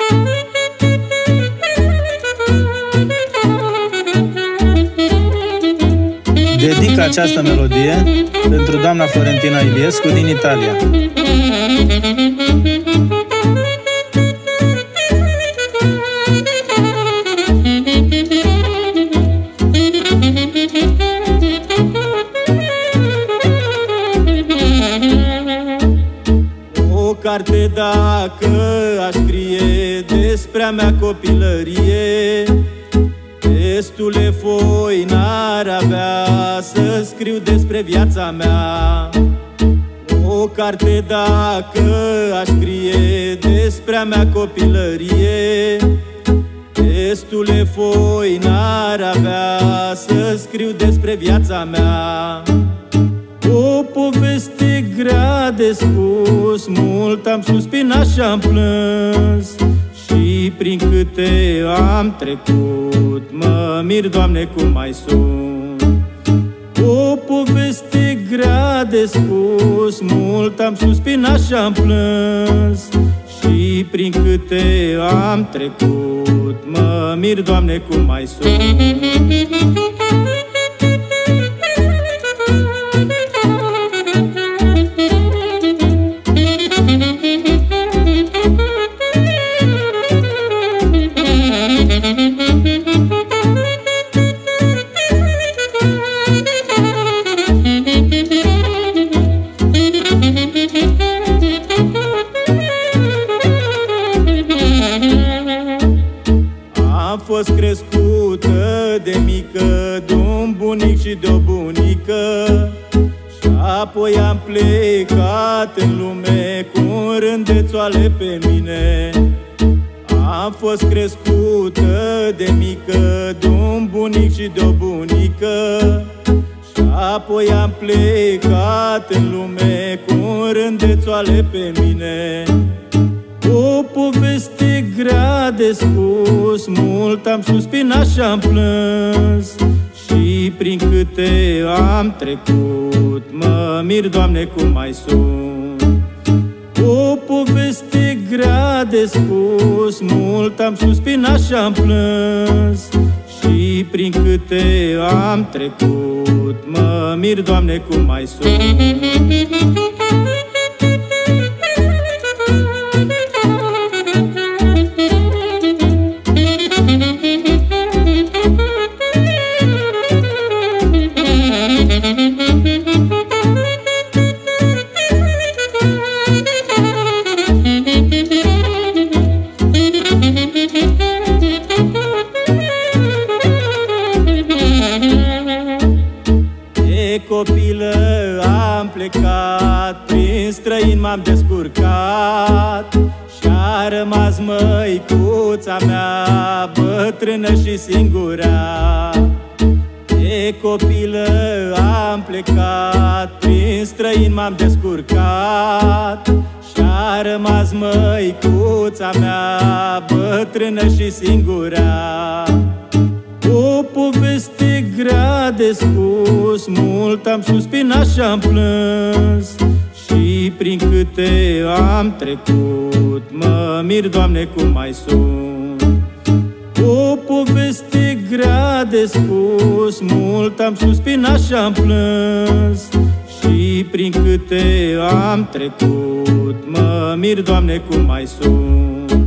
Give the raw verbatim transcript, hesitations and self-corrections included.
Dedic această melodie pentru doamna Florentina Iliescu din Italia. O carte dacă aș scrie despre a mea copilărie, destule foi n-ar avea să scriu despre viața mea. O carte dacă aș scrie despre a mea copilărie, destule foi n-ar avea să scriu despre viața mea. O poveste grea de spus, mult am suspinat și-am plâns, și prin câte am trecut mă mir, Doamne, cum mai sunt. O poveste grea de spus, mult am suspinat și-am plâns, și prin câte am trecut mă mir, Doamne, cum mai sunt. Am fost crescută de mică de-un bunic și de-o bunică, și apoi am plecat în lume cu un rândețoale pe mine. Am fost crescută de mică de-un bunic și de-o bunică, și apoi am plecat în lume cu un rândețoale pe mine. O poveste grea de spus, mult am suspinat și-am plâns, și prin câte am trecut mă mir, Doamne, cum mai sunt. O poveste grea de spus, mult am suspinat și-am plâns, și prin câte am trecut mă mir, Doamne, cum mai sunt. De copilă am plecat, prin străini m-am descurcat, și-a rămas măicuța mea bătrână și singurea. De copilă am plecat, prin străini m-am descurcat, și-a rămas măicuța mea bătrână și singurea. O poveste grea de spus, mult am suspinat și-am plâns, și prin câte am trecut mă mir, Doamne, cum mai sunt. O poveste grea de spus, mult am suspinat și-am plâns, și prin câte am trecut mă mir, Doamne, cum mai sunt.